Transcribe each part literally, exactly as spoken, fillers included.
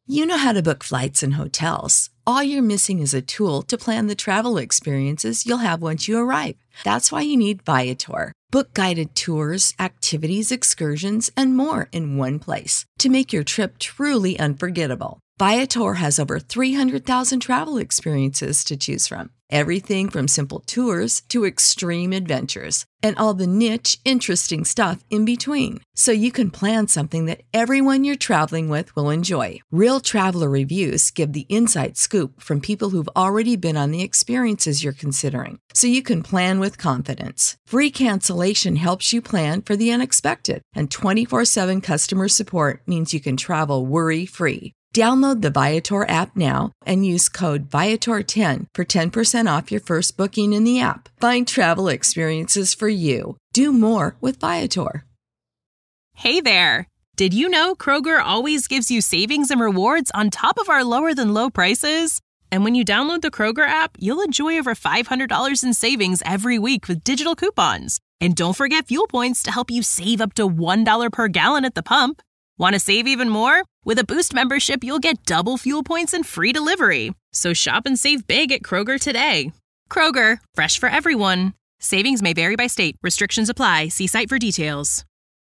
You know how to book flights and hotels. All you're missing is a tool to plan the travel experiences you'll have once you arrive. That's why you need Viator. Book guided tours, activities, excursions, and more in one place to make your trip truly unforgettable. Viator has over three hundred thousand travel experiences to choose from. Everything from simple tours to extreme adventures and all the niche, interesting stuff in between. So you can plan something that everyone you're traveling with will enjoy. Real traveler reviews give the inside scoop from people who've already been on the experiences you're considering. So you can plan with confidence. Free cancellation helps you plan for the unexpected. And twenty-four seven customer support means you can travel worry-free. Download the Viator app now and use code Viator ten for ten percent off your first booking in the app. Find travel experiences for you. Do more with Viator. Hey there! Did you know Kroger always gives you savings and rewards on top of our lower than low prices? And when you download the Kroger app, you'll enjoy over five hundred dollars in savings every week with digital coupons. And don't forget fuel points to help you save up to one dollar per gallon at the pump. Want to save even more? With a Boost membership, you'll get double fuel points and free delivery. So shop and save big at Kroger today. Kroger, fresh for everyone. Savings may vary by state. Restrictions apply. See site for details.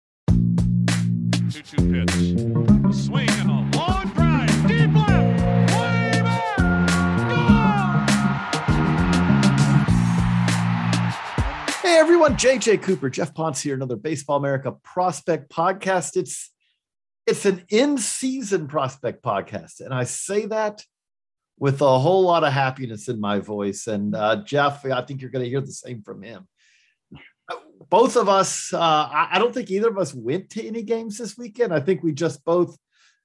two two pitch. A swing and a long drive. Deep left. Way back. Gone! Hey, everyone. J J Cooper, Jeff Ponce here. Another Baseball America Prospect Podcast. It's It's an in-season prospect podcast, and I say that with a whole lot of happiness in my voice. And uh, Jeff, I think you're going to hear the same from him. Both of us, uh, I, I don't think either of us went to any games this weekend. I think we just both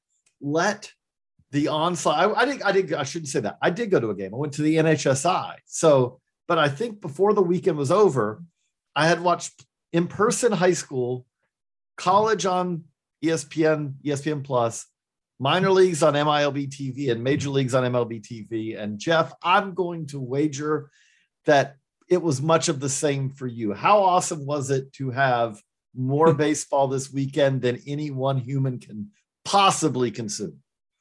let the onslaught. I, I think I did. I shouldn't say that. I did go to a game. I went to the N H S I. So, but I think before the weekend was over, I had watched in-person high school, college on E S P N, E S P N Plus, minor leagues on M I L B T V, and major leagues on M L B T V. And Jeff, I'm going to wager that it was much of the same for you. How awesome was it to have more baseball this weekend than any one human can possibly consume?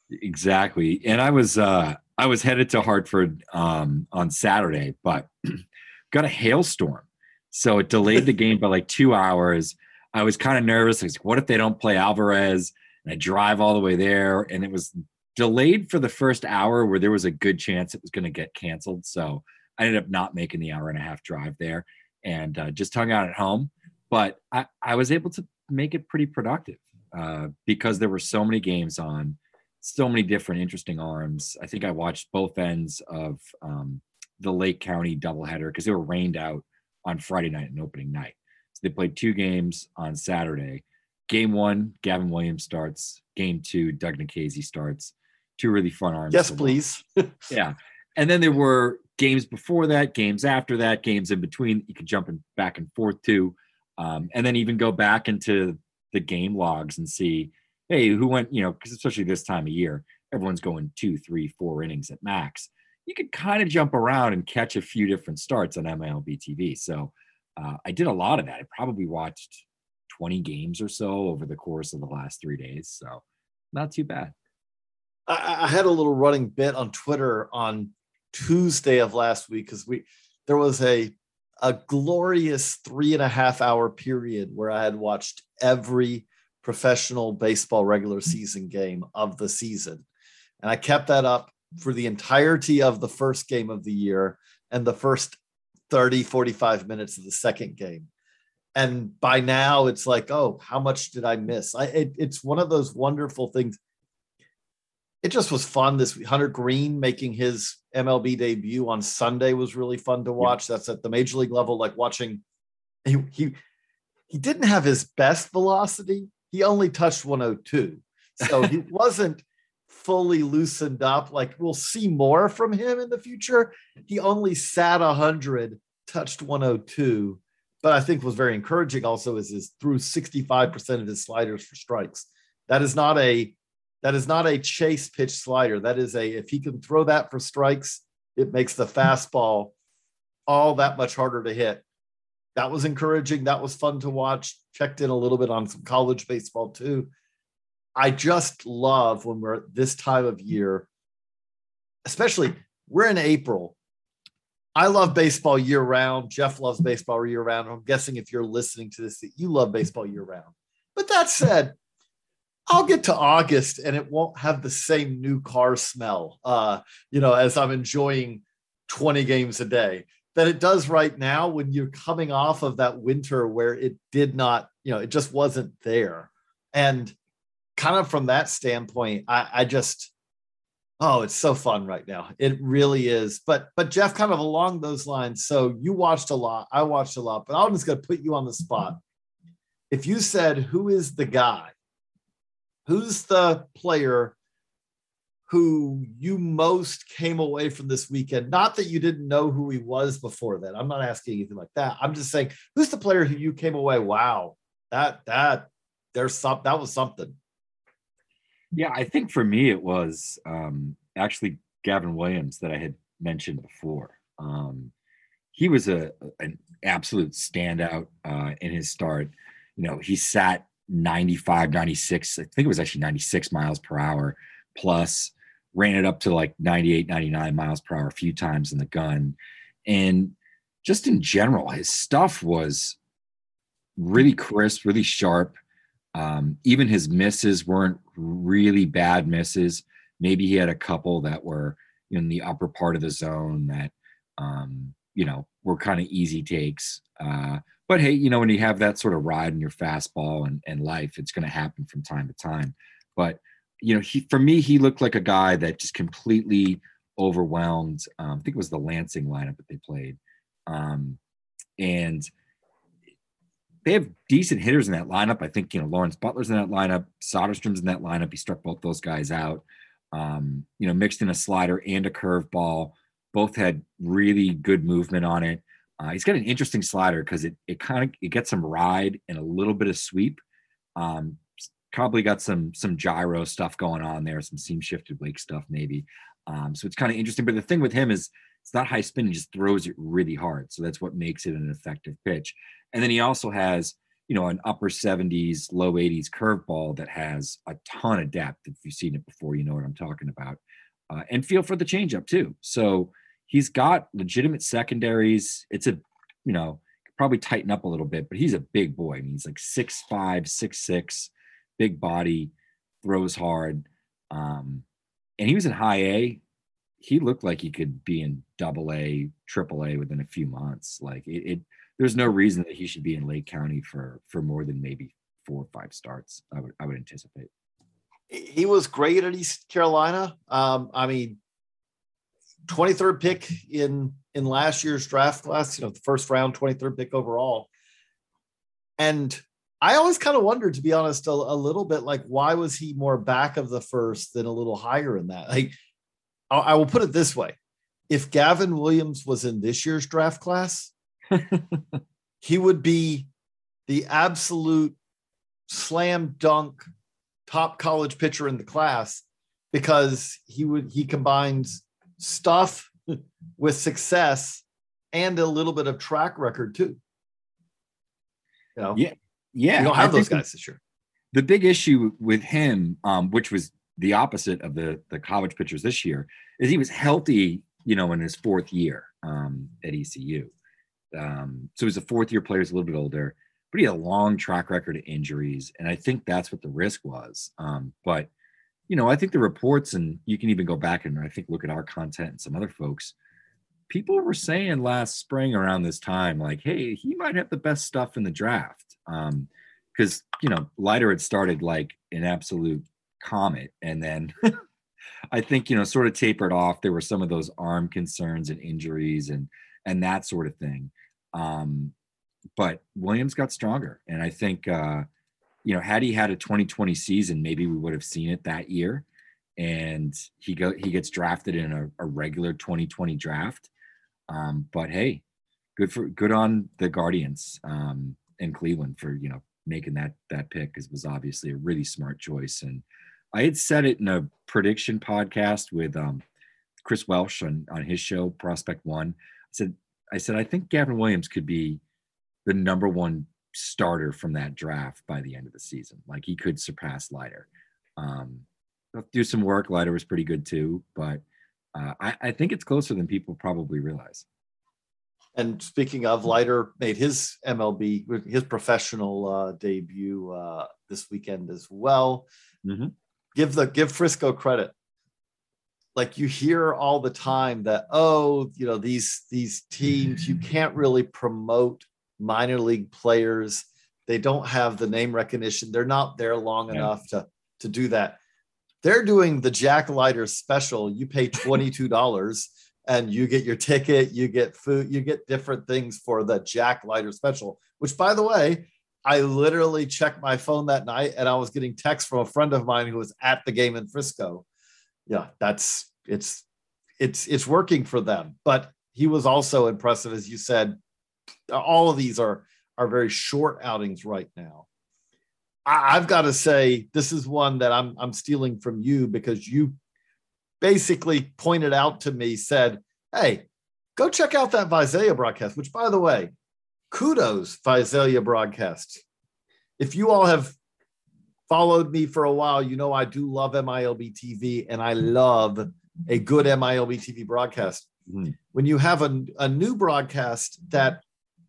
Exactly. And I was uh, I was headed to Hartford um, on Saturday, but got a hailstorm. So it delayed the game by like two hours. I was kind of nervous. I was like, what if they don't play Alvarez? And I drive all the way there. And it was delayed for the first hour where there was a good chance it was going to get canceled. So I ended up not making the hour and a half drive there and uh, just hung out at home. But I, I was able to make it pretty productive uh, because there were so many games on, so many different interesting arms. I think I watched both ends of um, the Lake County doubleheader because they were rained out on Friday night and opening night. They played two games on Saturday. Game one, Gavin Williams starts. Game two, Doug Nikhazy starts. Two really fun arms. Yes, please. Yeah. And then there were games before that, games after that, games in between. You could jump in back and forth to. Um, and then even go back into the game logs and see, hey, who went, you know, because especially this time of year, everyone's going two, three, four innings at max. You could kind of jump around and catch a few different starts on M L B T V. So Uh, I did a lot of that. I probably watched twenty games or so over the course of the last three days. So not too bad. I, I had a little running bit on Twitter on Tuesday of last week because we there was a a glorious three and a half hour period where I had watched every professional baseball regular season game of the season. And I kept that up for the entirety of the first game of the year and the first thirty, forty-five minutes of the second game. And by now it's like, oh, how much did I miss? I, it, it's one of those wonderful things. It just was fun. This Hunter Green making his M L B debut on Sunday was really fun to watch. Yeah. That's at the major league level, like watching. He, he, he didn't have his best velocity. He only touched one oh two. So he wasn't fully loosened up. Like we'll see more from him in the future. He only sat one hundred, touched one oh two, but I think was very encouraging also is his threw sixty-five percent of his sliders for strikes. That is not a, that is not a chase pitch slider. That is a, if he can throw that for strikes, it makes the fastball all that much harder to hit. That was encouraging. That was fun to watch. Checked in a little bit on some college baseball too. I just love when we're at this time of year, especially we're in April. I love baseball year round. Jeff loves baseball year round. I'm guessing if you're listening to this, that you love baseball year round. But that said, I'll get to August and it won't have the same new car smell, uh, you know, as I'm enjoying twenty games a day that it does right now when you're coming off of that winter where it did not, you know, it just wasn't there. And kind of from that standpoint, I, I just, oh, it's so fun right now. It really is. But, but Jeff, kind of along those lines. So you watched a lot, I watched a lot, but I'm just going to put you on the spot. If you said, who is the guy, who's the player who you most came away from this weekend? Not that you didn't know who he was before that. I'm not asking anything like that. I'm just saying, who's the player who you came away? Wow, that, that, there's some, that was something. Yeah, I think for me, it was um, actually Gavin Williams that I had mentioned before. Um, he was a an absolute standout uh, in his start. You know, he sat ninety-five, ninety-six, I think it was actually ninety-six miles per hour plus, ran it up to like ninety-eight, ninety-nine miles per hour a few times in the gun. And just in general, his stuff was really crisp, really sharp. Um, even his misses weren't really bad misses. Maybe he had a couple that were in the upper part of the zone that, um, you know, were kind of easy takes. Uh, but hey, you know, when you have that sort of ride in your fastball and, and life, it's going to happen from time to time. But, you know, he, for me, he looked like a guy that just completely overwhelmed. Um, I think it was the Lansing lineup that they played. Um, and they have decent hitters in that lineup. I think, you know, Lawrence Butler's in that lineup. Soderstrom's in that lineup. He struck both those guys out, um, you know, mixed in a slider and a curveball. Both had really good movement on it. Uh, he's got an interesting slider because it it kind of it gets some ride and a little bit of sweep. Um, probably got some some gyro stuff going on there, some seam shifted wake stuff maybe. Um, so it's kind of interesting. But the thing with him is it's not high spin. He just throws it really hard. So that's what makes it an effective pitch. And then he also has, you know, an upper seventies, low eighties curveball that has a ton of depth. If you've seen it before, you know what I'm talking about. Uh, and feel for the changeup too. So he's got legitimate secondaries. It's a, you know, could probably tighten up a little bit, but he's a big boy. I mean, he's like six five, six six, big body, throws hard. Um, and he was in high A. He looked like he could be in double A, triple A within a few months. Like it, it there's no reason that he should be in Lake County for for more than maybe four or five starts. I would I would anticipate. He was great at East Carolina. Um, I mean, twenty-third pick in in last year's draft class. You know, the first round, twenty-third pick overall. And I always kind of wondered, to be honest, a, a little bit like, why was he more back of the first than a little higher in that? Like, I, I will put it this way: if Gavin Williams was in this year's draft class, he would be the absolute slam dunk top college pitcher in the class, because he would he combines stuff with success and a little bit of track record too. You know, yeah, yeah. You don't have I those guys this year. The big issue with him, um, which was the opposite of the the college pitchers this year, is he was healthy, you know, in his fourth year um, at E C U. Um, so he's a fourth year player, he's a little bit older, but he had a long track record of injuries. And I think that's what the risk was. Um, but, you know, I think the reports, and you can even go back and I think look at our content and some other folks, people were saying last spring around this time, like, hey, he might have the best stuff in the draft. Um, because, you know, Leiter had started like an absolute comet. And then I think, you know, sort of tapered off. There were some of those arm concerns and injuries and, and that sort of thing. Um, but Williams got stronger. And I think, uh, you know, had he had a twenty twenty season, maybe we would have seen it that year. And he go, he gets drafted in a, a regular twenty twenty draft. Um, but hey, good for, good on the Guardians, um, in Cleveland for, you know, making that, that pick, because it was obviously a really smart choice. And I had said it in a prediction podcast with, um, Chris Welsh on, on his show, Prospect One. I said, I said, I think Gavin Williams could be the number one starter from that draft by the end of the season. Like he could surpass Leiter. Um, do some work. Leiter was pretty good too, but uh, I, I think it's closer than people probably realize. And speaking of, Leiter made his M L B, his professional uh, debut uh, this weekend as well. Mm-hmm. Give the give Frisco credit. Like you hear all the time that, oh, you know, these these teams, you can't really promote minor league players. They don't have the name recognition. They're not there long yeah. enough to, to do that. They're doing the Jack Leiter special. You pay twenty-two dollars and you get your ticket, you get food, you get different things for the Jack Leiter special, which, by the way, I literally checked my phone that night and I was getting texts from a friend of mine who was at the game in Frisco. Yeah, that's it's it's it's working for them. But he was also impressive, as you said. All of these are are very short outings right now. I, I've got to say, this is one that I'm I'm stealing from you because you basically pointed out to me, said, hey, go check out that Visalia broadcast, which, by the way, kudos, Visalia broadcast. If you all have followed me for a while, you know I do love M I L B T V, and I love a good M I L B T V broadcast. Mm-hmm. When you have a, a new broadcast that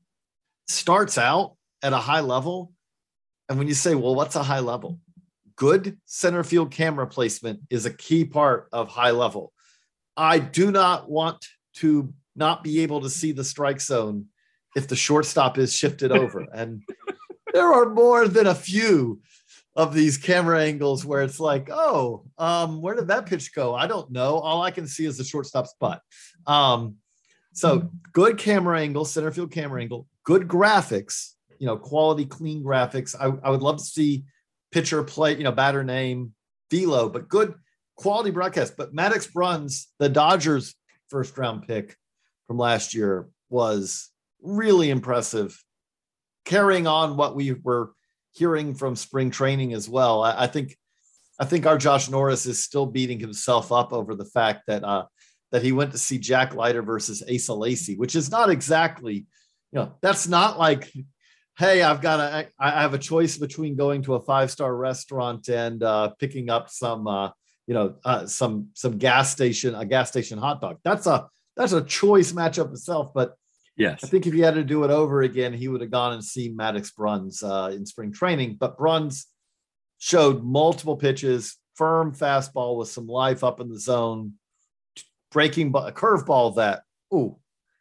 starts out at a high level, and when you say, well, what's a high level? Good center field camera placement is a key part of high level. I do not want to not be able to see the strike zone if the shortstop is shifted over. And there are more than a few of these camera angles where it's like, oh, um, where did that pitch go? I don't know. All I can see is the shortstop's butt. Um, so good camera angle, center field camera angle, good graphics, you know, quality, clean graphics. I, I would love to see pitcher play, you know, batter name, velo, but good quality broadcast. But Maddox Bruns, the Dodgers first round pick from last year, was really impressive, carrying on what we were hearing from spring training as well. I, I think, I think our Josh Norris is still beating himself up over the fact that uh, that he went to see Jack Leiter versus Asa Lacy, which is not exactly, you know, that's not like, hey, I've got a, I have a choice between going to a five-star restaurant and uh, picking up some, uh, you know, uh, some some gas station, a gas station hot dog. That's a that's a choice matchup itself, but. Yes. I think if he had to do it over again, he would have gone and seen Maddox Bruns uh, in spring training. But Bruns showed multiple pitches, firm fastball with some life up in the zone, breaking a curveball that, ooh,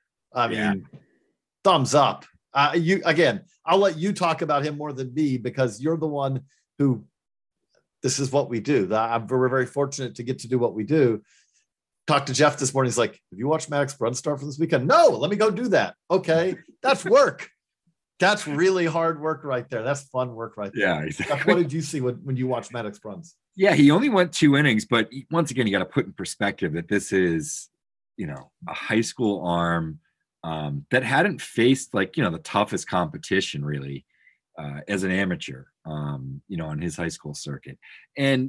I mean, yeah. thumbs up. Uh, you again, I'll let you talk about him more than me because you're the one who, this is what we do. I'm, we're very fortunate to get to do what we do. Talked to Jeff this morning. He's like, have you watched Maddox Bruns start for this weekend? No, let me go do that. Okay. That's work. That's really hard work right there. That's fun work right there. Yeah, exactly. Jeff, what did you see when, when you watched Maddox Bruns? Yeah, he only went two innings, but once again, you got to put in perspective that this is, you know, a high school arm um, that hadn't faced like, you know, the toughest competition really uh, as an amateur, um, you know, on his high school circuit. And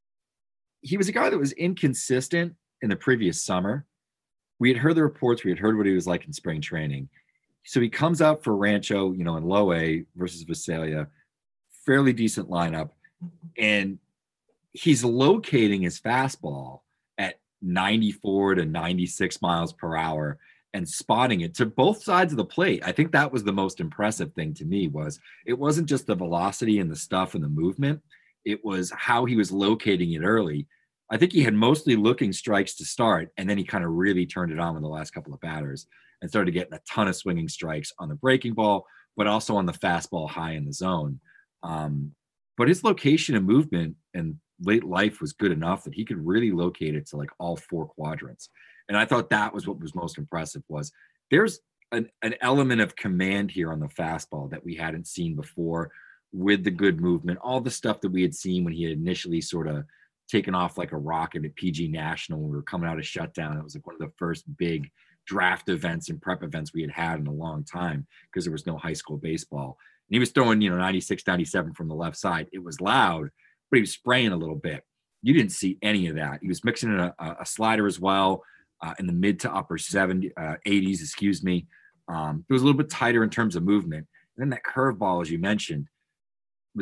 he was a guy that was inconsistent in the previous summer. We had heard the reports. We had heard what he was like in spring training. So he comes out for Rancho, you know, in low A versus Visalia, fairly decent lineup. And he's locating his fastball at ninety-four to ninety-six miles per hour and spotting it to both sides of the plate. I think that was the most impressive thing to me. Was it wasn't just the velocity and the stuff and the movement. It was how he was locating it early. I think he had mostly looking strikes to start, and then he kind of really turned it on with the last couple of batters and started getting a ton of swinging strikes on the breaking ball, but also on the fastball high in the zone. Um, but his location and movement and late life was good enough that he could really locate it to like all four quadrants. And I thought that was what was most impressive. Was there's an, an element of command here on the fastball that we hadn't seen before, with the good movement, all the stuff that we had seen when he had initially sort of taken off like a rocket at P G National when we were coming out of shutdown. It was like one of the first big draft events and prep events we had had in a long time because there was no high school baseball. And he was throwing, you know, ninety-six, ninety-seven from the left side. It was loud, but he was spraying a little bit. You didn't see any of that. He was mixing in a, a slider as well uh, in the mid to upper seventies, uh, eighties, excuse me. Um, it was a little bit tighter in terms of movement. And then that curveball, as you mentioned, was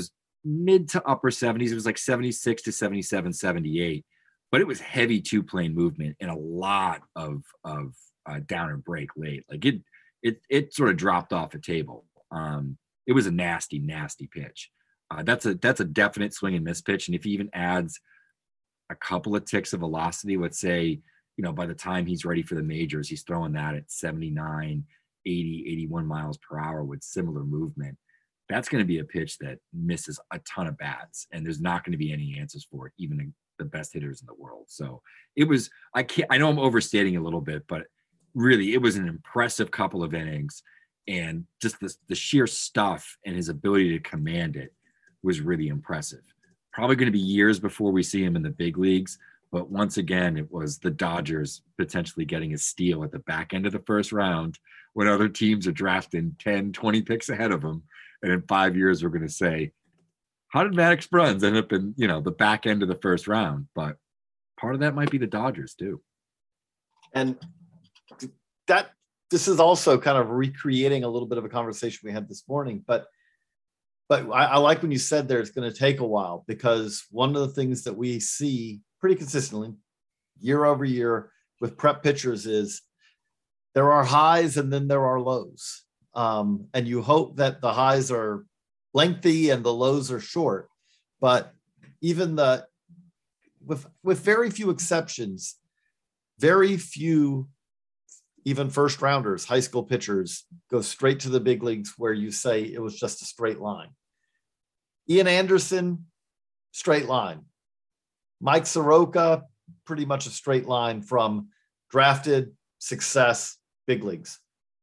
mid to upper seventies. It was like seventy-six to seventy-seven, seventy-eight, but it was heavy two plane movement and a lot of, of uh, down and break late. Like it, it, it sort of dropped off the table. Um, it was a nasty, nasty pitch. Uh, that's a, that's a definite swing and miss pitch. And if he even adds a couple of ticks of velocity, let's say, you know, by the time he's ready for the majors, he's throwing that at seventy-nine, eighty, eighty-one miles per hour with similar movement. That's going to be a pitch that misses a ton of bats, and there's not going to be any answers for it, even the best hitters in the world. So it was, I can't, I know I'm overstating a little bit, but really it was an impressive couple of innings, and just the, the sheer stuff and his ability to command it was really impressive. Probably going to be years before we see him in the big leagues, but once again, it was the Dodgers potentially getting a steal at the back end of the first round when other teams are drafting ten, twenty picks ahead of them. And in five years, we're going to say, how did Maddox Bruns end up in, you know, the back end of the first round? But part of that might be the Dodgers too. And that this is also kind of recreating a little bit of a conversation we had this morning. But but I, I like when you said there it's going to take a while, because one of the things that we see pretty consistently year over year with prep pitchers is there are highs and then there are lows. Um, and you hope that the highs are lengthy and the lows are short. But even the, with, with very few exceptions, very few, even first rounders, high school pitchers go straight to the big leagues where you say it was just a straight line. Ian Anderson, straight line. Mike Soroka, pretty much a straight line from drafted, success, big leagues.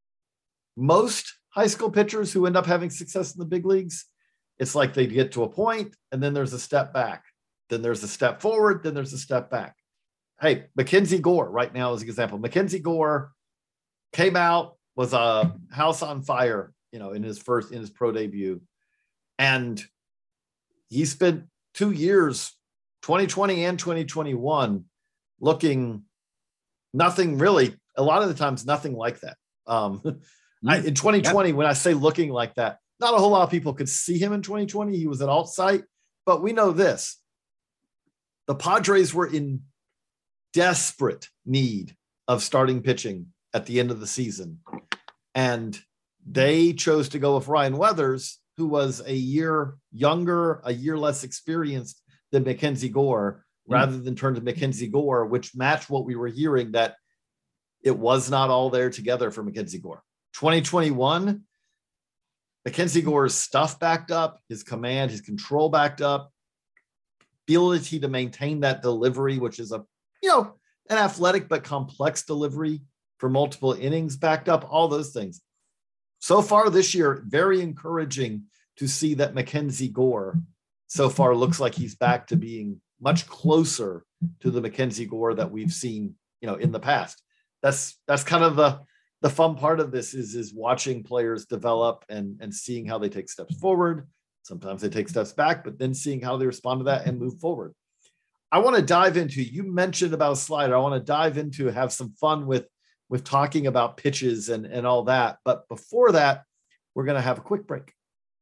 Most high school pitchers who end up having success in the big leagues, it's like they get to a point and then there's a step back. Then there's a step forward. Then there's a step back. Hey, Mackenzie Gore right now is an example. Mackenzie Gore came out, was a house on fire, you know, in his first, in his pro debut. And he spent two years, twenty twenty and twenty twenty-one, looking nothing really, a lot of the times, nothing like that. Um, I, in twenty twenty, yeah. When I say looking like that, not a whole lot of people could see him in twenty twenty. He was at alt site, but we know this. The Padres were in desperate need of starting pitching at the end of the season. And they chose to go with Ryan Weathers, who was a year younger, a year less experienced than Mackenzie Gore, mm. rather than turn to Mackenzie Gore, which matched what we were hearing, that it was not all there together for Mackenzie Gore. twenty twenty-one, Mackenzie Gore's stuff backed up, his command, his control backed up, ability to maintain that delivery, which is a, you know, an athletic but complex delivery for multiple innings backed up, all those things. So far this year, very encouraging to see that Mackenzie Gore so far looks like he's back to being much closer to the Mackenzie Gore that we've seen, you know, in the past. That's that's kind of the the fun part of this is, is watching players develop and, and seeing how they take steps forward. Sometimes they take steps back, but then seeing how they respond to that and move forward. I want to dive into, you mentioned about a slider. I want to dive into, have some fun with, with talking about pitches and, and all that. But before that, we're going to have a quick break.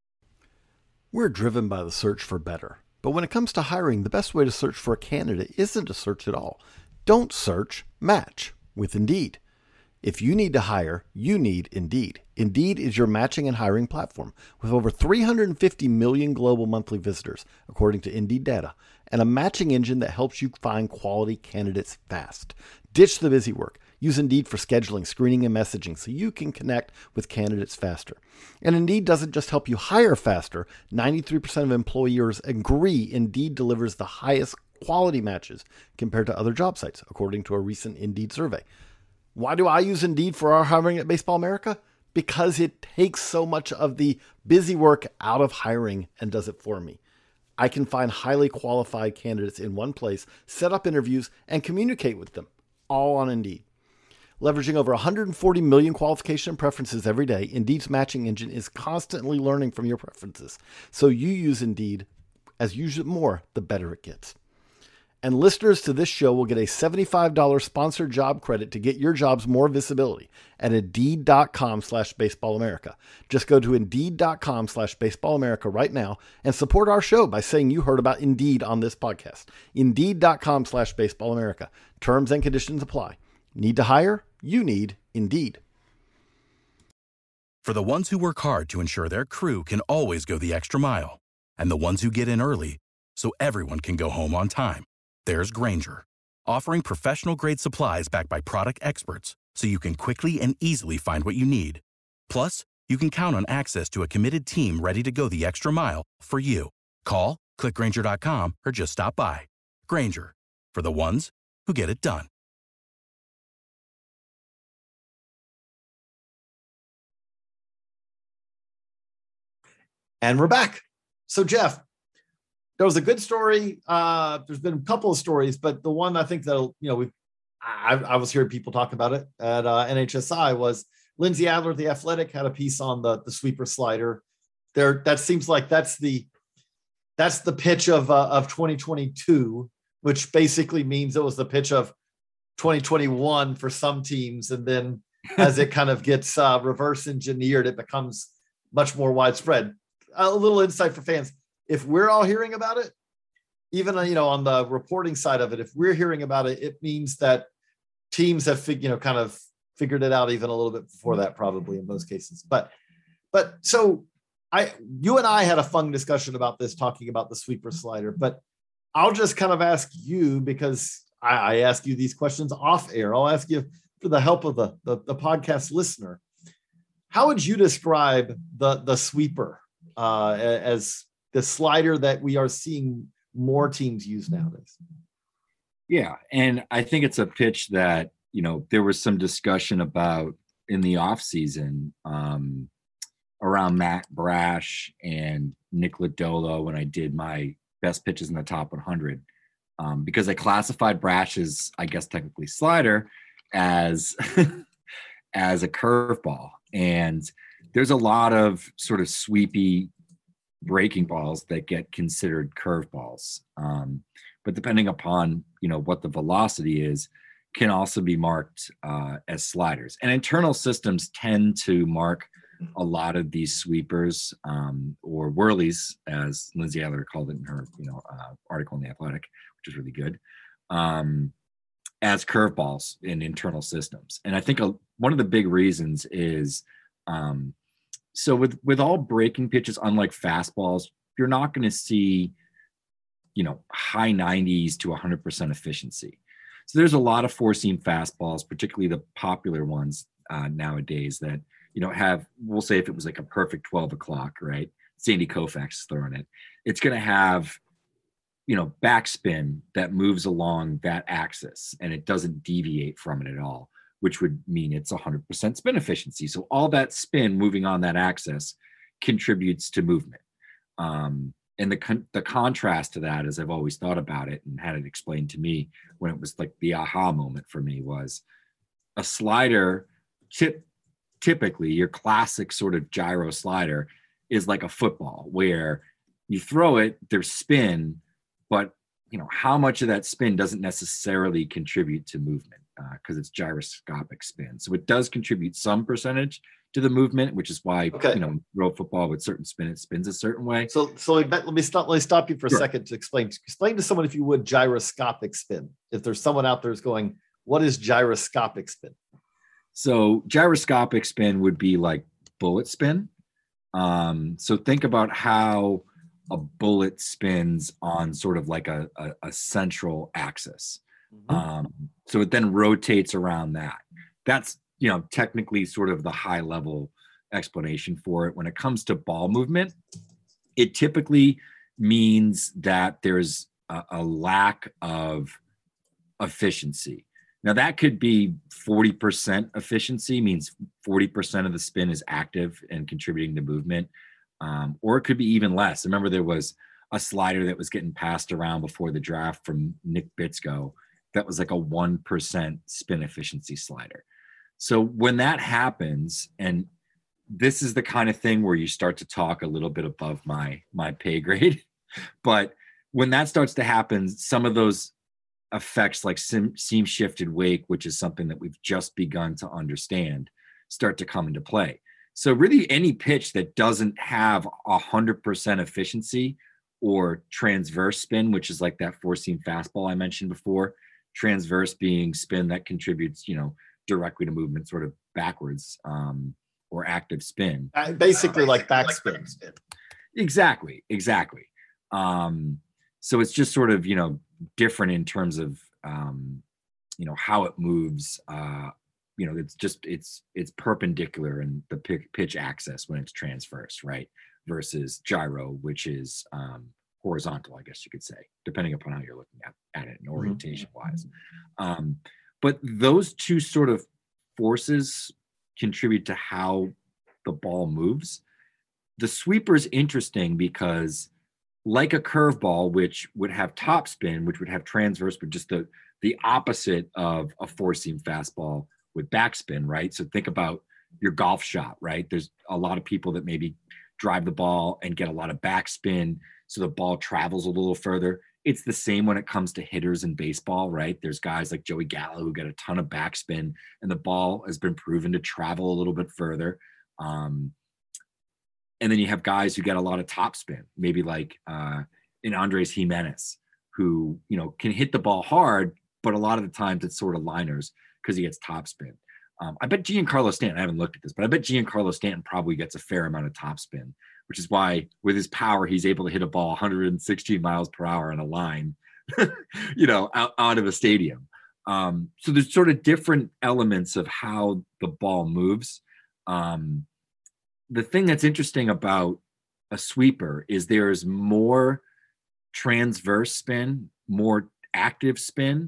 We're driven by the search for better. But when it comes to hiring, the best way to search for a candidate isn't to search at all. Don't search, match with Indeed. If you need to hire, you need Indeed. Indeed is your matching and hiring platform with over three hundred fifty million global monthly visitors, according to Indeed data, and a matching engine that helps you find quality candidates fast. Ditch the busy work. Use Indeed for scheduling, screening, and messaging so you can connect with candidates faster. And Indeed doesn't just help you hire faster. ninety-three percent of employers agree Indeed delivers the highest quality matches compared to other job sites, according to a recent Indeed survey. Why do I use Indeed for our hiring at Baseball America? Because it takes so much of the busy work out of hiring and does it for me. I can find highly qualified candidates in one place, set up interviews, and communicate with them, all on Indeed. Leveraging over one hundred forty million qualification preferences every day, Indeed's matching engine is constantly learning from your preferences. So you use Indeed. As you use it more, the better it gets. And listeners to this show will get a seventy-five dollars sponsored job credit to get your jobs more visibility at Indeed.com slash Baseball America. Just go to Indeed.com slash Baseball America right now and support our show by saying you heard about Indeed on this podcast. Indeed.com slash Baseball America. Terms and conditions apply. Need to hire? You need Indeed. For the ones who work hard to ensure their crew can always go the extra mile, and the ones who get in early so everyone can go home on time, there's Grainger, offering professional-grade supplies backed by product experts so you can quickly and easily find what you need. Plus, you can count on access to a committed team ready to go the extra mile for you. Call, click Grainger dot com, or just stop by. Grainger, for the ones who get it done. And we're back. So, Jeff, there was a good story. Uh, there's been a couple of stories, but the one I think that, you know, we I, I was hearing people talk about it at uh, N H S I was Lindsay Adler, The Athletic, had a piece on the, the sweeper slider. There, that seems like that's the that's the pitch of uh, of twenty twenty-two, which basically means it was the pitch of twenty twenty-one for some teams, and then as it kind of gets uh, reverse engineered, it becomes much more widespread. A little insight for fans. If we're all hearing about it, even, you know, on the reporting side of it, if we're hearing about it, it means that teams have, fig- you know, kind of figured it out even a little bit before that, probably in most cases. But, but so I, you and I had a fun discussion about this, talking about the sweeper slider, but I'll just kind of ask you, because I, I ask you these questions off air. I'll ask you for the help of the, the, the podcast listener. How would you describe the, the sweeper uh, as the slider that we are seeing more teams use nowadays? Yeah. And I think it's a pitch that, you know, there was some discussion about in the off season um, around Matt Brash and Nick Lodolo when I did my best pitches in the top one hundred, um, because I classified Brash's, I guess, technically slider as, as a curveball. And there's a lot of sort of sweepy breaking balls that get considered curveballs. Um, but depending upon, you know, what the velocity is, can also be marked uh, as sliders. And internal systems tend to mark a lot of these sweepers um, or whirlies, as Lindsay Adler called it in her, you know, uh, article in The Athletic, which is really good, um, as curveballs in internal systems. And I think a, one of the big reasons is, um, so with, with all breaking pitches, unlike fastballs, you're not going to see, you know, high nineties to one hundred percent efficiency. So there's a lot of four-seam fastballs, particularly the popular ones uh, nowadays that, you know, have, we'll say if it was like a perfect twelve o'clock, right? Sandy Koufax is throwing it. It's going to have, you know, backspin that moves along that axis and it doesn't deviate from it at all, which would mean it's one hundred percent spin efficiency. So all that spin moving on that axis contributes to movement. Um, and the con- the contrast to that, as I've always thought about it and had it explained to me when it was like the aha moment for me, was a slider, tip, typically your classic sort of gyro slider is like a football where you throw it, there's spin, but you know, how much of that spin doesn't necessarily contribute to movement because uh, it's gyroscopic spin. So it does contribute some percentage to the movement, which is why, okay. you know, throw football with certain spin, it spins a certain way. So, so let me stop, let me stop you for sure. a second to explain, explain to someone, if you would, gyroscopic spin. If there's someone out there who's going, what is gyroscopic spin? So gyroscopic spin would be like bullet spin. Um, so think about how a bullet spins on sort of like a, a, a central axis. Mm-hmm. Um, so it then rotates around that. That's, you know, technically sort of the high level explanation for it. When it comes to ball movement, it typically means that there's a, a lack of efficiency. Now that could be forty percent efficiency, means forty percent of the spin is active and contributing to movement. Um, or it could be even less. I remember there was a slider that was getting passed around before the draft from Nick Bitsko that was like a one percent spin efficiency slider. So when that happens, and this is the kind of thing where you start to talk a little bit above my, my pay grade, but when that starts to happen, some of those effects like seam, seam shifted wake, which is something that we've just begun to understand, start to come into play. So really any pitch that doesn't have a hundred percent efficiency or transverse spin, which is like that four seam fastball I mentioned before, transverse being spin that contributes, you know, directly to movement sort of backwards, um, or active spin. Uh, basically, uh, basically like backspin. Like backspin. Exactly. Exactly. Um, so it's just sort of, you know, different in terms of, um, you know, how it moves. Uh, you know, it's just, it's, it's perpendicular in the pitch axis when it's transverse, right? Versus gyro, which is um, horizontal, I guess you could say, depending upon how you're looking at, at it and orientation wise. Um, but those two sort of forces contribute to how the ball moves. The sweeper is interesting because, like a curveball, which would have top spin, which would have transverse, but just the, the opposite of a four seam fastball with backspin, right? So think about your golf shot, right? There's a lot of people that maybe drive the ball and get a lot of backspin, so the ball travels a little further. It's the same when it comes to hitters in baseball, right? There's guys like Joey Gallo who get a ton of backspin, and the ball has been proven to travel a little bit further. Um, and then you have guys who get a lot of topspin, maybe like uh, in Andres Jimenez, who, you know, can hit the ball hard, but a lot of the times it's sort of liners because he gets topspin. Um, I bet Giancarlo Stanton, I haven't looked at this, but I bet Giancarlo Stanton probably gets a fair amount of topspin, which is why with his power, he's able to hit a ball one hundred sixteen miles per hour on a line, you know, out, out of a stadium. Um, so there's sort of different elements of how the ball moves. Um, the thing that's interesting about a sweeper is there is more transverse spin, more active spin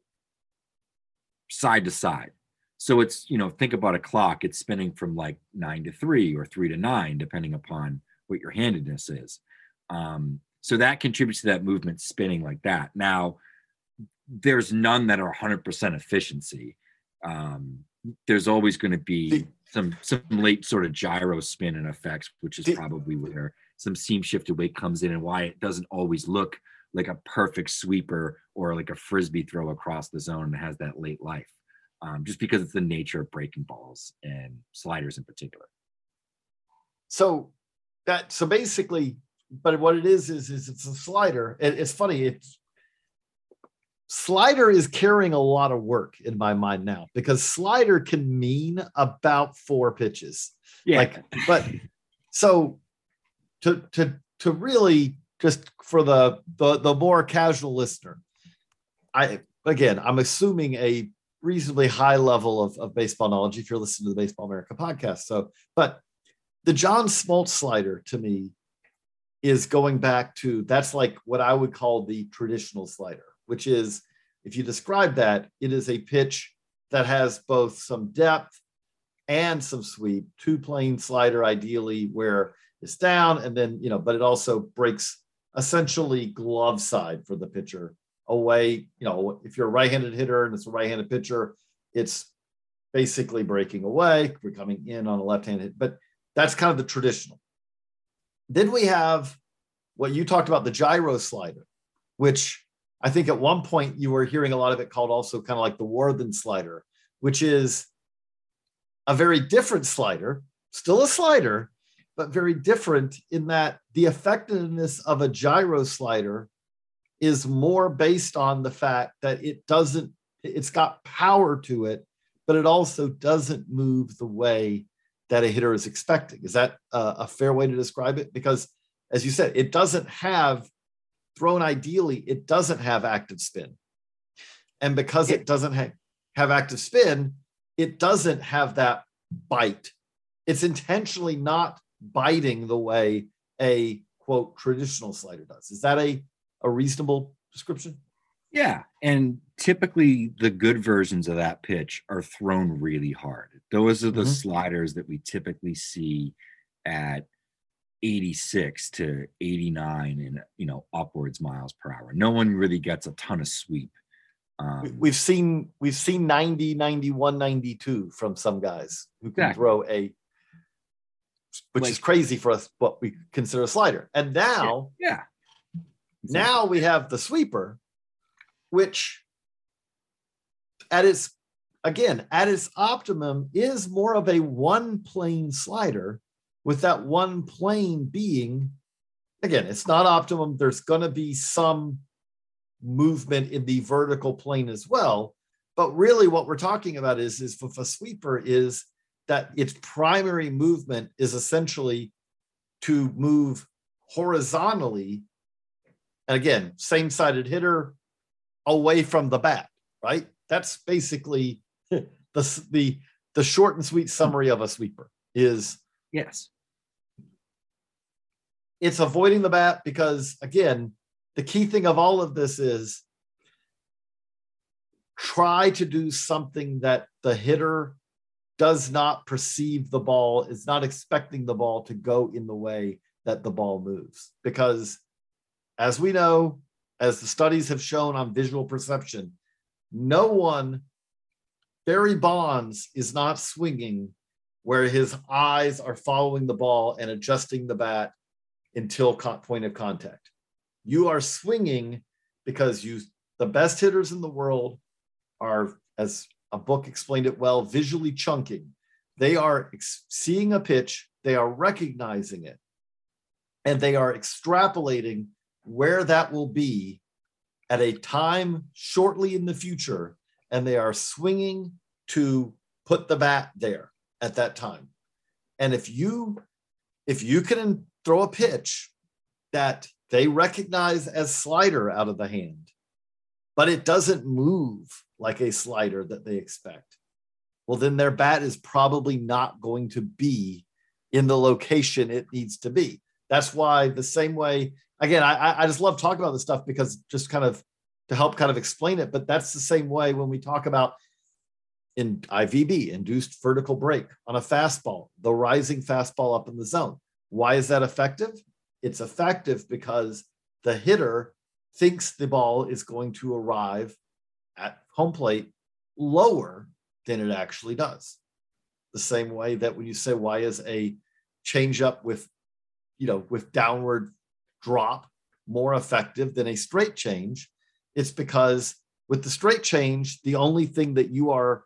side to side. So it's, you know, think about a clock, it's spinning from like nine to three or three to nine, depending upon what your handedness is. Um, so that contributes to that movement spinning like that. Now, there's none that are one hundred percent efficiency. Um, there's always going to be some some late sort of gyro spin and effects, which is probably where some seam shifted weight comes in and why it doesn't always look like a perfect sweeper or like a frisbee throw across the zone and has that late life. Um, just because it's the nature of breaking balls and sliders in particular. So that so basically, but what it is is is it's a slider. It, it's funny. It's slider is carrying a lot of work in my mind now because slider can mean about four pitches. Yeah. Like, but so to to to really just for the the the more casual listener, I again I'm assuming a reasonably high level of, of baseball knowledge if you're listening to the Baseball America podcast. So, but the John Smoltz slider to me is going back to, that's like what I would call the traditional slider, which is, if you describe that, it is a pitch that has both some depth and some sweep, two plane slider, ideally where it's down. And then, you know, but it also breaks essentially glove side for the pitcher away. You know, if you're a right-handed hitter and it's a right-handed pitcher, it's basically breaking away. We're coming in on a left-handed hit, but that's kind of the traditional. Then we have what you talked about, the gyro slider, which I think at one point you were hearing a lot of it called also kind of like the Worthen slider, which is a very different slider, still a slider, but very different in that the effectiveness of a gyro slider is more based on the fact that it doesn't, it's got power to it, but it also doesn't move the way that a hitter is expecting. Is that a, a fair way to describe it? Because as you said, it doesn't have, thrown ideally, it doesn't have active spin. And because it doesn't ha- have active spin, it doesn't have that bite. It's intentionally not biting the way a, quote, traditional slider does. Is that a a reasonable description? Yeah. And typically the good versions of that pitch are thrown really hard. Those are the mm-hmm. sliders that we typically see at eighty-six to eighty-nine and, you know, upwards miles per hour. No one really gets a ton of sweep. Um, we've seen, we've seen ninety, ninety-one, ninety-two from some guys who can exactly. throw a, which like, is crazy for us, what we consider a slider. And now, yeah. yeah. Now we have the sweeper, which at its, again, at its optimum is more of a one plane slider, with that one plane being, again, it's not optimum. There's going to be some movement in the vertical plane as well. But really what we're talking about is, is with a sweeper is that its primary movement is essentially to move horizontally. And again, same-sided hitter away from the bat, right? That's basically the, the, the short and sweet summary of a sweeper is, yes, it's avoiding the bat because, again, the key thing of all of this is try to do something that the hitter does not perceive the ball, is not expecting the ball to go in the way that the ball moves. Because as we know, as the studies have shown on visual perception, no one, Barry Bonds is not swinging where his eyes are following the ball and adjusting the bat until point of contact. You are swinging because you, the best hitters in the world are, as a book explained it well, visually chunking. They are ex- seeing a pitch, they are recognizing it, and they are extrapolating where that will be at a time shortly in the future, and they are swinging to put the bat there at that time. And if you, if you can throw a pitch that they recognize as slider out of the hand, but it doesn't move like a slider that they expect, well, then their bat is probably not going to be in the location it needs to be. That's why the same way, again, I, I just love talking about this stuff because just kind of to help kind of explain it, but that's the same way when we talk about in I V B, induced vertical break on a fastball, the rising fastball up in the zone. Why is that effective? It's effective because the hitter thinks the ball is going to arrive at home plate lower than it actually does. The same way that when you say, why is a changeup with, you know, with downward drop more effective than a straight change? It's because with the straight change, the only thing that you are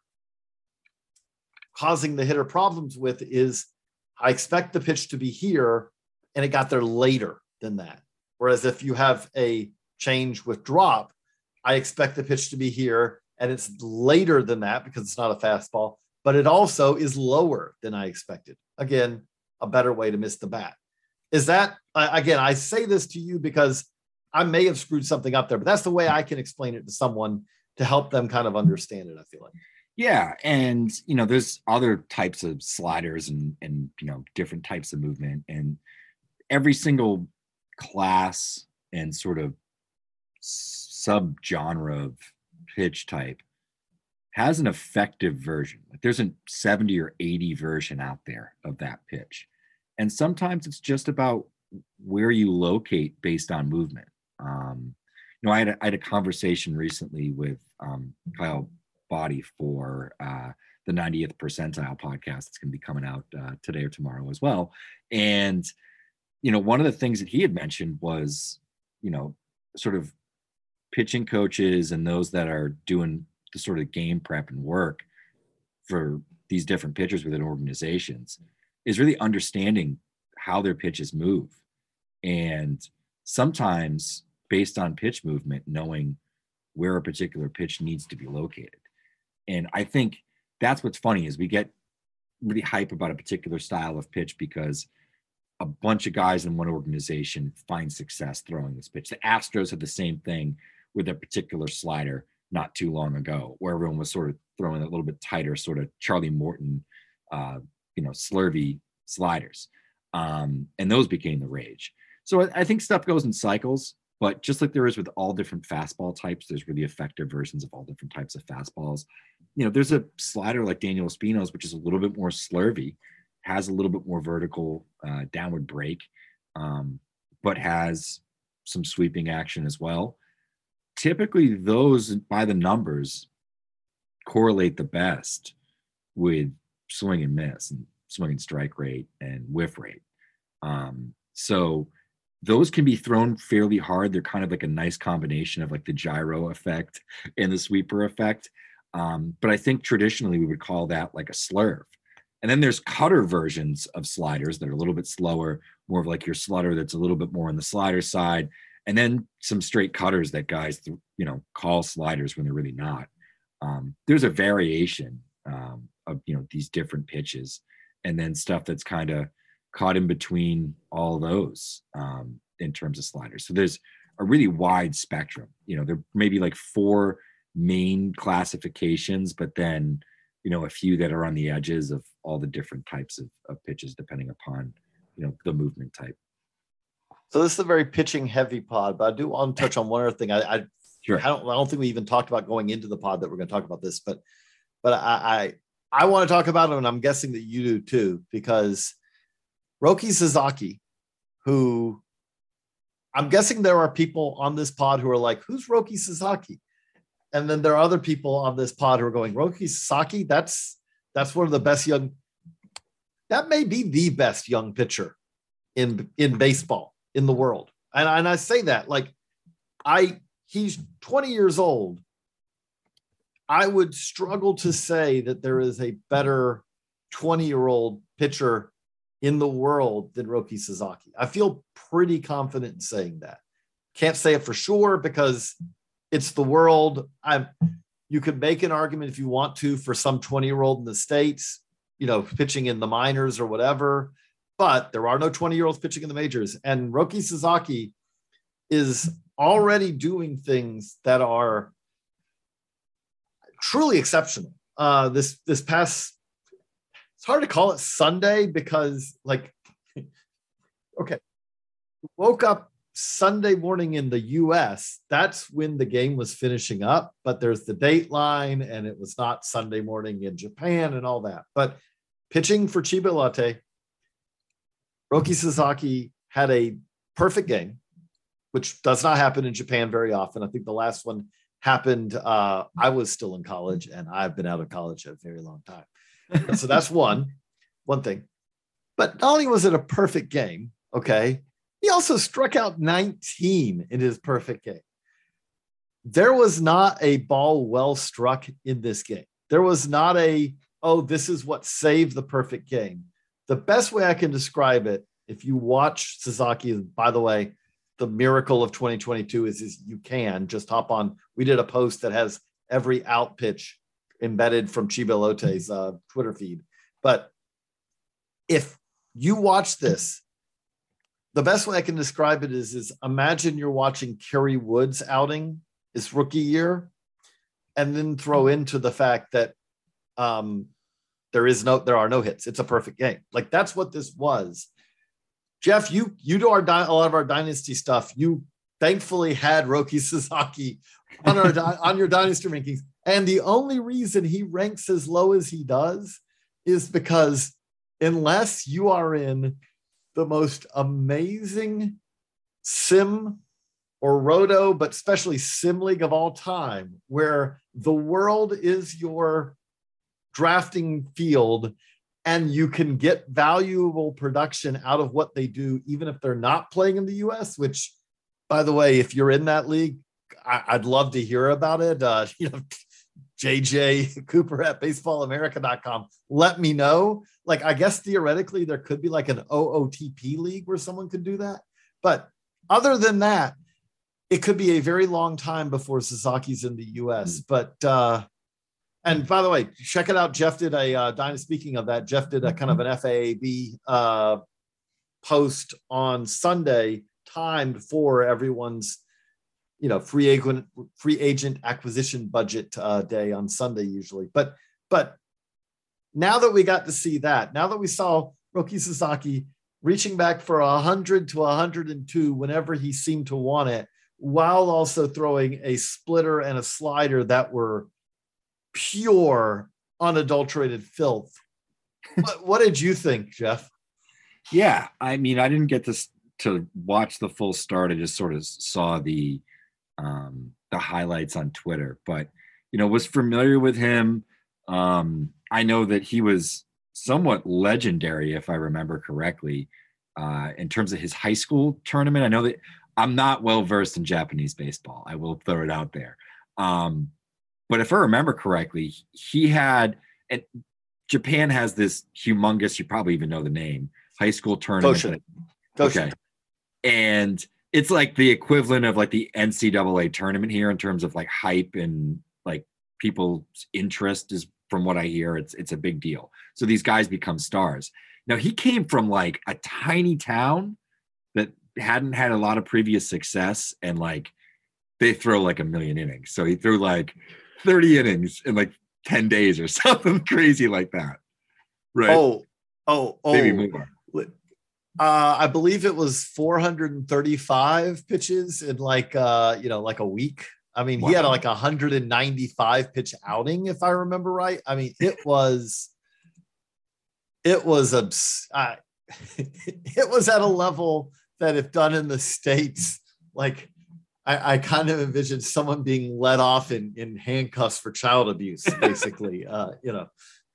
causing the hitter problems with is, I expect the pitch to be here, and it got there later than that. Whereas if you have a change with drop, I expect the pitch to be here, and it's later than that because it's not a fastball, but it also is lower than I expected. Again, a better way to miss the bat. Is that, uh, again, I say this to you because I may have screwed something up there, but that's the way I can explain it to someone to help them kind of understand it, I feel like. Yeah. And, you know, there's other types of sliders and, and, you know, different types of movement, and every single class and sort of subgenre of pitch type has an effective version. Like there's a seventy or eighty version out there of that pitch. And sometimes it's just about where you locate based on movement. Um, you know, I had a, I had a conversation recently with um, Kyle Body for uh, the ninetieth percentile podcast. It's going to be coming out uh, today or tomorrow as well. And, you know, one of the things that he had mentioned was, you know, sort of pitching coaches and those that are doing the sort of game prep and work for these different pitchers within organizations is really understanding how their pitches move. And sometimes based on pitch movement, knowing where a particular pitch needs to be located. And I think that's what's funny is we get really hype about a particular style of pitch because a bunch of guys in one organization find success throwing this pitch. The Astros had the same thing with a particular slider not too long ago, where everyone was sort of throwing a little bit tighter, sort of Charlie Morton, uh, you know, slurvy sliders. Um, and those became the rage. So I, I think stuff goes in cycles, but just like there is with all different fastball types, there's really effective versions of all different types of fastballs. You know, there's a slider like Daniel Espino's, which is a little bit more slurvy, has a little bit more vertical uh, downward break, um, but has some sweeping action as well. Typically, those by the numbers correlate the best with swing and miss and swing and strike rate and whiff rate. Um, so those can be thrown fairly hard. They're kind of like a nice combination of like the gyro effect and the sweeper effect. Um, but I think traditionally we would call that like a slurve. And then there's cutter versions of sliders that are a little bit slower, more of like your slutter that's a little bit more on the slider side. And then some straight cutters that guys, you know, call sliders when they're really not. Um, there's a variation um, of, you know, these different pitches, and then stuff that's kind of caught in between all those um, in terms of sliders. So there's a really wide spectrum. You know, there may be like four main classifications, but then, you know, a few that are on the edges of all the different types of, of pitches, depending upon, you know, the movement type. So this is a very pitching heavy pod, but I do want to touch on one other thing. I, I, sure. I don't, I don't think we even talked about going into the pod that we're going to talk about this, but, but I, I, I want to talk about it, and I'm guessing that you do too, because Roki Sasaki, who I'm guessing there are people on this pod who are like, who's Roki Sasaki? And then there are other people on this pod who are going, Roki Sasaki, that's, that's one of the best young, that may be the best young pitcher in, in baseball in the world. And, and I say that like I, he's twenty years old. I would struggle to say that there is a better twenty year old pitcher in the world than Roki Sasaki. I feel pretty confident in saying that. Can't say it for sure because it's the world. I'm, you could make an argument if you want to for some twenty year old in the States, you know, pitching in the minors or whatever, but there are no twenty year olds pitching in the majors. And Roki Sasaki is already doing things that are truly exceptional. Uh, this, this past, it's hard to call it Sunday because like, okay, woke up Sunday morning in the U S, that's when the game was finishing up, but there's the dateline and it was not Sunday morning in Japan and all that. But pitching for Chiba Lotte, Roki Sasaki had a perfect game, which does not happen in Japan very often. I think the last one happened, uh, I was still in college, and I've been out of college a very long time. So that's one, one thing. But not only was it a perfect game, okay, he also struck out nineteen in his perfect game. There was not a ball well struck in this game. There was not a, oh, this is what saved the perfect game. The best way I can describe it, if you watch Sasaki, by the way, the miracle of twenty twenty-two is, is you can just hop on. We did a post that has every out pitch embedded from Chiba Lotte's uh, Twitter feed. But if you watch this, the best way I can describe it is, is imagine you're watching Kerry Wood's outing his rookie year, and then throw into the fact that um, there is no, there are no hits. It's a perfect game. Like that's what this was. Jeff, you you do our a lot of our dynasty stuff. You thankfully had Roki Sasaki on our on your dynasty rankings, and the only reason he ranks as low as he does is because unless you are in the most amazing sim or roto, but especially sim league of all time, where the world is your drafting field and you can get valuable production out of what they do, even if they're not playing in the U S, which, by the way, if you're in that league, I, I'd love to hear about it. Uh, you know, J J Cooper at baseball america dot com. Let me know. Like, I guess theoretically there could be like an O O T P league where someone could do that. But other than that, it could be a very long time before Sasaki's in the U S. Mm. But, uh, and by the way, check it out. Jeff did a, uh, Dinah, speaking of that, Jeff did a kind of an F A A B uh, post on Sunday, timed for everyone's, you know, free agent, free agent acquisition budget uh, day on Sunday usually. But, but now that we got to see that, now that we saw Roki Sasaki reaching back for one hundred to one hundred two whenever he seemed to want it, while also throwing a splitter and a slider that were pure, unadulterated filth. what, what did you think, Jeff? Yeah, I mean, I didn't get to to watch the full start. I just sort of saw the um, the highlights on Twitter, but you know, was familiar with him. Um, I know that he was somewhat legendary, if I remember correctly, uh, in terms of his high school tournament. I know that I'm not well versed in Japanese baseball. I will throw it out there. Um, but if I remember correctly, he had, and Japan has this humongous, you probably even know the name, high school tournament. Koshin. That, Koshin. okay. And it's like the equivalent of like the N C double A tournament here in terms of like hype and like people's interest is, from what I hear, it's it's a big deal. So these guys become stars. Now he came from like a tiny town that hadn't had a lot of previous success, and like they throw like a million innings. So he threw like thirty innings in like ten days or something crazy like that. Right. Oh, oh, oh. Maybe more. Uh, I believe it was four hundred thirty-five pitches in like, uh, you know, like a week. I mean, wow. He had like a one hundred ninety-five pitch outing, if I remember right. I mean, it was, it was, abs- uh, it was at a level that if done in the States, like I, I kind of envisioned someone being let off in, in handcuffs for child abuse, basically, uh, you know.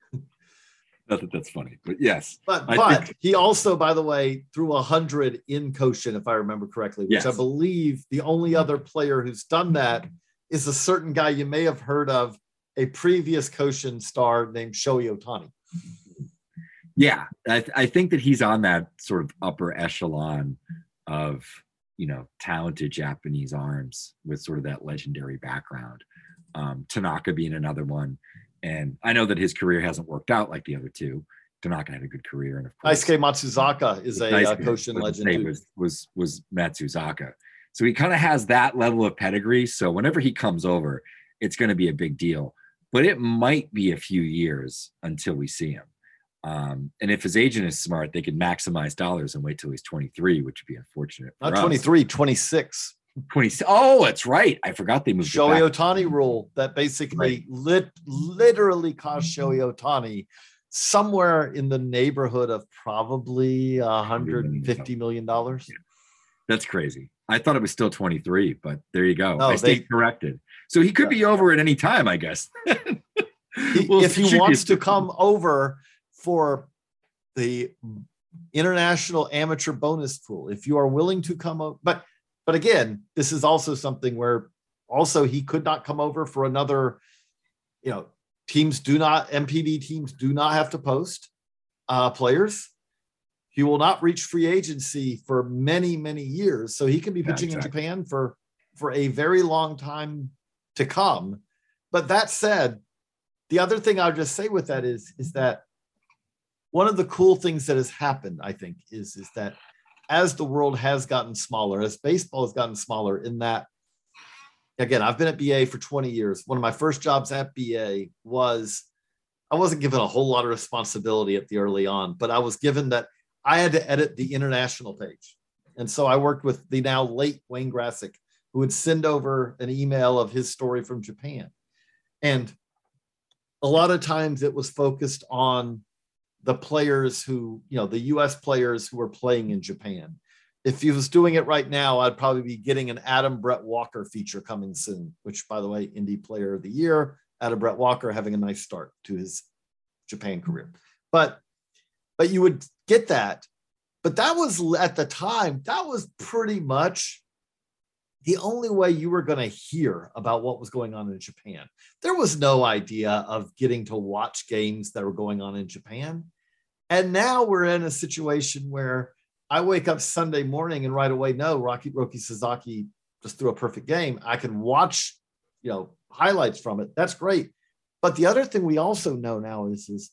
Not that that's funny, but yes. But I but think, he also, by the way, threw a hundred in Koshin, if I remember correctly, which yes. I believe the only other player who's done that is a certain guy you may have heard of, a previous Koshin star named Shohei Ohtani. Yeah, I, th- I think that he's on that sort of upper echelon of, you know, talented Japanese arms with sort of that legendary background. Um, Tanaka being another one. And I know that his career hasn't worked out like the other two. Tanaka had a good career, and of course, Daisuke Matsuzaka is a uh, Koshin legend. Was, was was Matsuzaka, so he kind of has that level of pedigree. So whenever he comes over, it's going to be a big deal. But it might be a few years until we see him. Um, and if his agent is smart, they could maximize dollars and wait till he's twenty-three, which would be unfortunate. Not twenty-three, twenty-six. twenty. Oh, that's right. I forgot they moved. Shohei Ohtani rule that basically right. lit, literally cost Shohei Ohtani somewhere in the neighborhood of probably one hundred fifty million dollars. Yeah. That's crazy. I thought it was still twenty-three, but there you go. No, I stayed they, corrected. So he could yeah. be over at any time, I guess. he, well, if he wants to come over for the international amateur bonus pool, if you are willing to come over, but But again, this is also something where also he could not come over for another, you know, teams do not, M P B teams do not have to post uh, players. He will not reach free agency for many, many years. So he can be pitching yeah, exactly. in Japan for, for a very long time to come. But that said, the other thing I'll just say with that is, is that one of the cool things that has happened, I think, is, is that as the world has gotten smaller, as baseball has gotten smaller, in that, again, I've been at B A for twenty years. One of my first jobs at B A was, I wasn't given a whole lot of responsibility at the early on, but I was given that I had to edit the international page. And so I worked with the now late Wayne Grassick, who would send over an email of his story from Japan. And a lot of times it was focused on the players who, you know, the U S players who were playing in Japan. If he was doing it right now, I'd probably be getting an Adam Brett Walker feature coming soon, which, by the way, Indie Player of the Year, Adam Brett Walker having a nice start to his Japan career. But, but you would get that. But that was, at the time, that was pretty much the only way you were going to hear about what was going on in Japan. There was no idea of getting to watch games that were going on in Japan. And now we're in a situation where I wake up Sunday morning and right away know Rocky Roki Sasaki just threw a perfect game. I can watch, you know, highlights from it. That's great. But the other thing we also know now is, is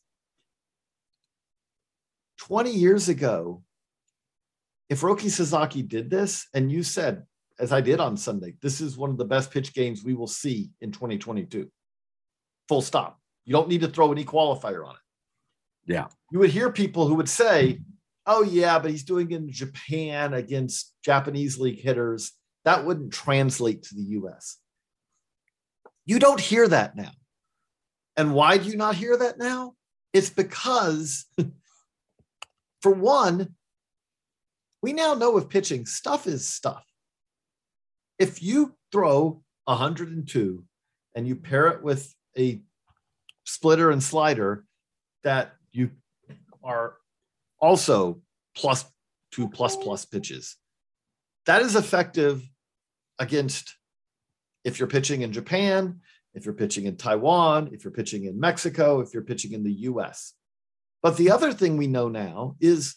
twenty years ago, if Roki Sasaki did this and you said, as I did on Sunday, this is one of the best pitch games we will see in twenty twenty-two. Full stop. You don't need to throw any qualifier on it. Yeah. You would hear people who would say, oh yeah, but he's doing it in Japan against Japanese league hitters. That wouldn't translate to the U S. You don't hear that now. And why do you not hear that now? It's because, for one, we now know with pitching, stuff is stuff. If you throw one hundred two and you pair it with a splitter and slider that you are also plus two plus plus pitches, that is effective against, if you're pitching in Japan, if you're pitching in Taiwan, if you're pitching in Mexico, if you're pitching in the U S. But the other thing we know now is,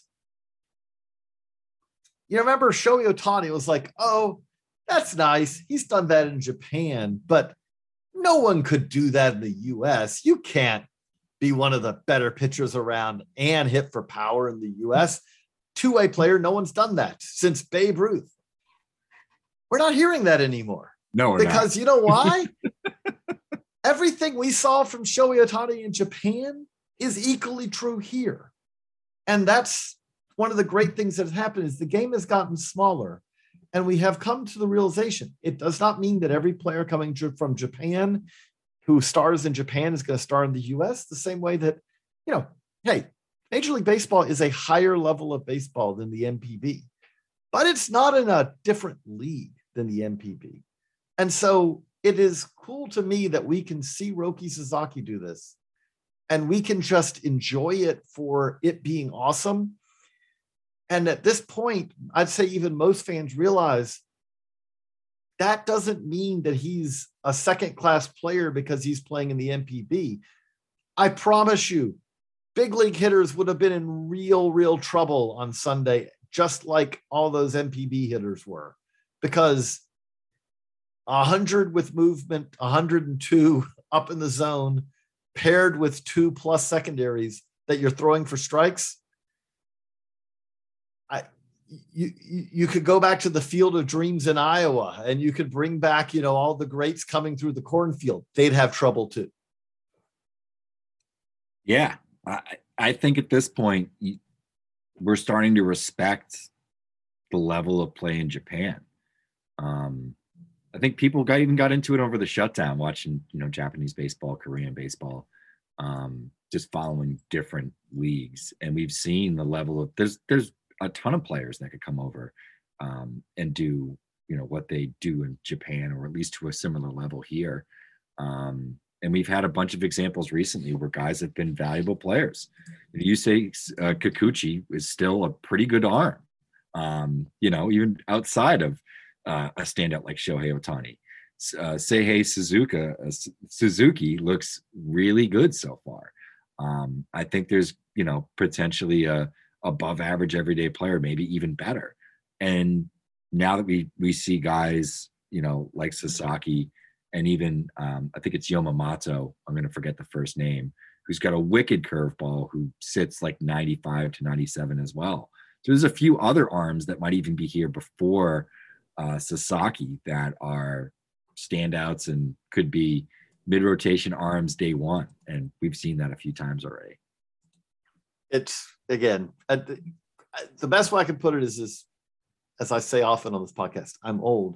you remember Shohei Ohtani was like, oh, that's nice. He's done that in Japan, but no one could do that in the U S. You can't be one of the better pitchers around and hit for power in the U S. Two-way player, no one's done that since Babe Ruth. We're not hearing that anymore. No, we're because not. You know why? Everything we saw from Shohei Ohtani in Japan is equally true here. And that's one of the great things that has happened is the game has gotten smaller, and we have come to the realization it does not mean that every player coming from Japan who stars in Japan is going to star in the U S the same way that, you know, hey, Major League Baseball is a higher level of baseball than the M P B, but it's not in a different league than the M P B. And so it is cool to me that we can see Roki Sasaki do this, and we can just enjoy it for it being awesome. And at this point, I'd say even most fans realize that doesn't mean that he's a second-class player because he's playing in the M P B. I promise you, big league hitters would have been in real, real trouble on Sunday, just like all those M P B hitters were, because one hundred with movement, one hundred two up in the zone, paired with two plus secondaries that you're throwing for strikes. I, you, you could go back to the Field of Dreams in Iowa, and you could bring back, you know, all the greats coming through the cornfield. They'd have trouble too. Yeah. I, I think at this point, we're starting to respect the level of play in Japan. Um, I think people got even got into it over the shutdown, watching, you know, Japanese baseball, Korean baseball, um, just following different leagues. And we've seen the level of, there's, there's a ton of players that could come over um, and do, you know, what they do in Japan, or at least to a similar level here. Um, and we've had a bunch of examples recently where guys have been valuable players. You say uh, Kikuchi is still a pretty good arm, um, you know, even outside of uh, a standout like Shohei Ohtani. Uh, Seihei Suzuka, uh, Suzuki looks really good so far. Um, I think there's, you know, potentially a above average everyday player, maybe even better. And now that we we see guys, you know, like Sasaki, and even um, I think it's Yamamoto, I'm going to forget the first name, who's got a wicked curveball who sits like ninety-five to ninety-seven as well. So there's a few other arms that might even be here before uh, Sasaki that are standouts and could be mid-rotation arms day one. And we've seen that a few times already. It's, again, the best way I can put it is this, as I say often on this podcast, I'm old.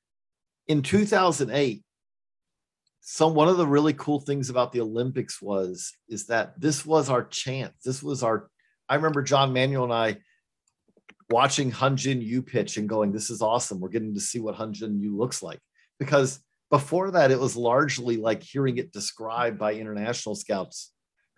In two thousand eight, so one of the really cool things about the Olympics was, is that this was our chance. This was our, I remember John Manuel and I watching Hyun Jin Yu pitch and going, this is awesome. We're getting to see what Hyun Jin Yu looks like. Because before that, it was largely like hearing it described by international scouts.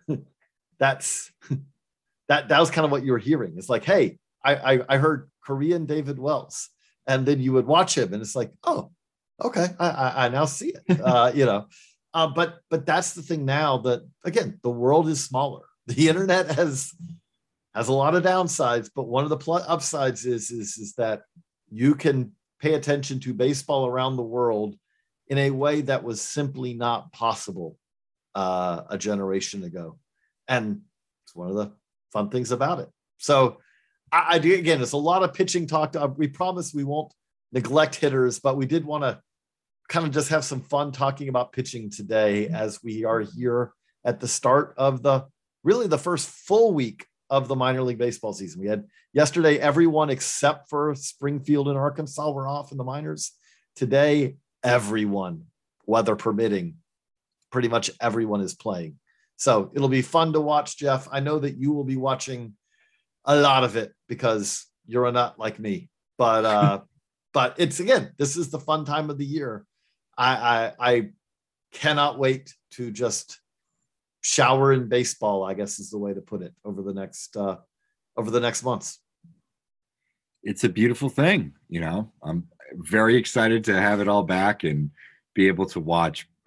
That's, that, that was kind of what you were hearing. It's like, hey, I, I, I heard Korean David Wells. And then you would watch him and it's like, oh, okay, I, I, I now see it, uh, you know, uh, but but that's the thing now that, again, the world is smaller. The internet has has a lot of downsides, but one of the pl- upsides is, is, is that you can pay attention to baseball around the world in a way that was simply not possible uh, a generation ago. And it's one of the fun things about it. So I, I do, again, it's a lot of pitching talk. To, we promise we won't neglect hitters, but we did want to kind of just have some fun talking about pitching today as we are here at the start of the, really the first full week of the minor league baseball season. We had yesterday, everyone except for Springfield and Arkansas were off in the minors. Today, everyone, weather permitting, pretty much everyone is playing. So it'll be fun to watch, Jeff. I know that you will be watching a lot of it because you're a nut like me, but, uh, but it's, again, this is the fun time of the year. I, I, I cannot wait to just shower in baseball, I guess is the way to put it, over the next, uh, over the next months. It's a beautiful thing. You know, I'm very excited to have it all back and be able to watch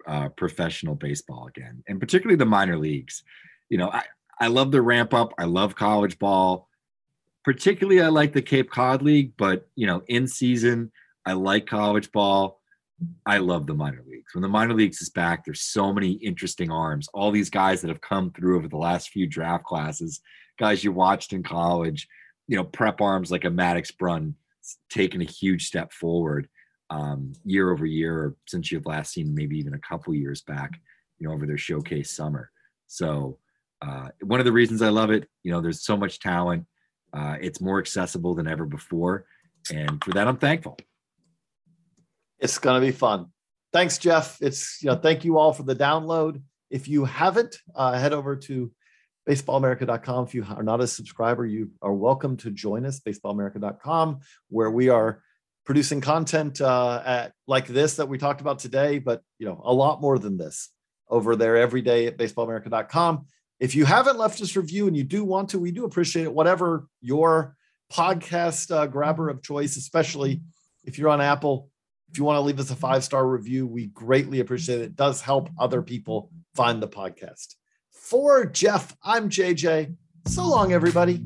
uh, professional baseball again, and particularly the minor leagues. You know, I, I love the ramp up. I love college ball. Particularly, I like the Cape Cod League, but, you know, in season, I like college ball. I love the minor leagues. When the minor leagues is back, there's so many interesting arms. All these guys that have come through over the last few draft classes, guys you watched in college, you know, prep arms like a Maddox Brunn taking a huge step forward um, year over year since you've last seen maybe even a couple years back, you know, over their showcase summer. So uh, one of the reasons I love it, you know, there's so much talent. Uh, it's more accessible than ever before. And for that, I'm thankful. It's going to be fun. Thanks, Jeff. It's, you know, thank you all for the download. If you haven't, uh, head over to baseball america dot com. If you are not a subscriber, you are welcome to join us, baseball america dot com, where we are producing content uh, at like this that we talked about today, but, you know, a lot more than this over there every day at baseball america dot com. If you haven't left us a review and you do want to, we do appreciate it. Whatever your podcast uh, grabber of choice, especially if you're on Apple, if you want to leave us a five-star review, we greatly appreciate it. It does help other people find the podcast. For Jeff, I'm J J. So long, everybody.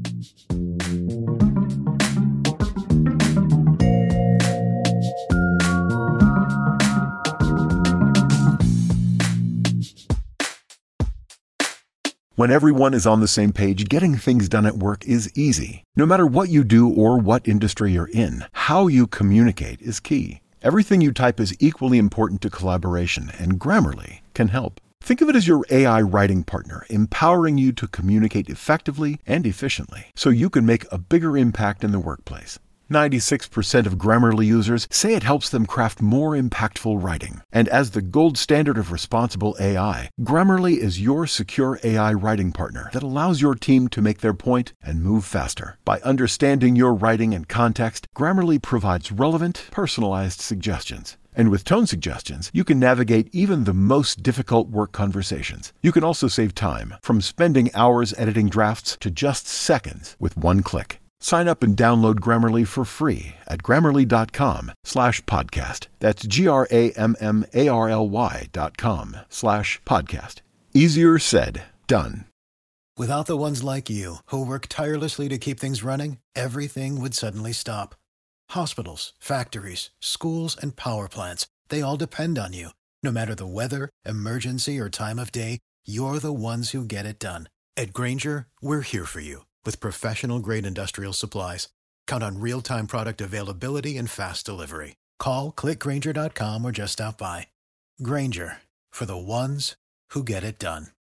When everyone is on the same page, getting things done at work is easy. No matter what you do or what industry you're in, how you communicate is key. Everything you type is equally important to collaboration, and Grammarly can help. Think of it as your A I writing partner, empowering you to communicate effectively and efficiently so you can make a bigger impact in the workplace. ninety-six percent of Grammarly users say it helps them craft more impactful writing. And as the gold standard of responsible A I, Grammarly is your secure A I writing partner that allows your team to make their point and move faster. By understanding your writing and context, Grammarly provides relevant, personalized suggestions. And with tone suggestions, you can navigate even the most difficult work conversations. You can also save time, from spending hours editing drafts to just seconds with one click. Sign up and download Grammarly for free at grammarly.com slash podcast. That's G-R-A-M-M-A-R-L-Y dot com slash podcast. Easier said, done. Without the ones like you, who work tirelessly to keep things running, everything would suddenly stop. Hospitals, factories, schools, and power plants, they all depend on you. No matter the weather, emergency, or time of day, you're the ones who get it done. At Grainger, we're here for you with professional-grade industrial supplies. Count on real-time product availability and fast delivery. Call, click Grainger dot com, or just stop by. Grainger, for the ones who get it done.